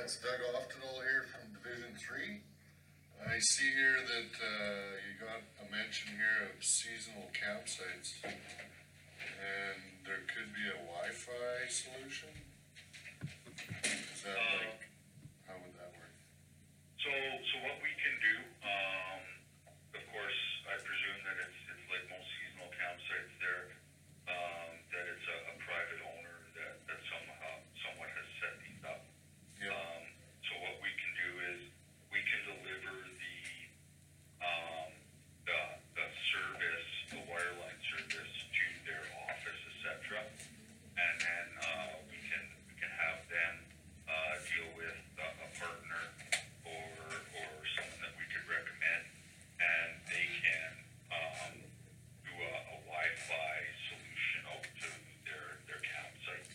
it's Doug Oftenall here from Division 3. I see here that you got a mention here of seasonal campsites, and there could be a Wi-Fi solution. Is that like, how would that work? So what we can do, of course, I presume that it's like most seasonal campsites there, that it's a private owner that somewhat has set these up. Yeah. So what we can do is we can deliver the service, the wireline service to their office, etc. And then we can have them deal with a partner or someone that we could recommend, and they can do a Wi-Fi solution out to their campsites.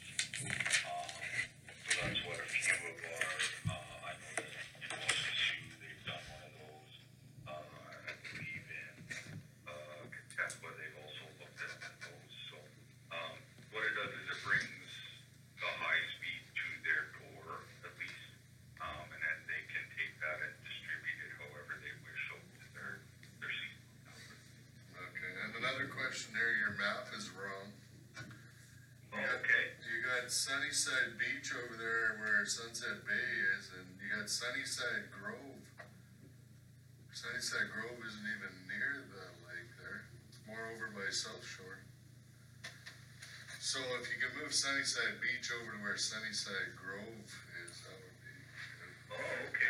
So that's what a few of our, I know that in Waskesiu, they've done one of those. I believe in Kateswa, they've also looked at those. So what it does is it brings the high speed to their door, at least, and then they can take that and distribute it however they wish out to their seasonal campers. Okay, and another question there, your map is wrong. Okay. You got Sunnyside Beach over there where Sunset Bay is, and you got Sunnyside Grove. Sunnyside Grove isn't even near the lake there. It's more over by South Shore. So if you could move Sunnyside Beach over to where Sunnyside Grove is, that would be good. Oh, okay.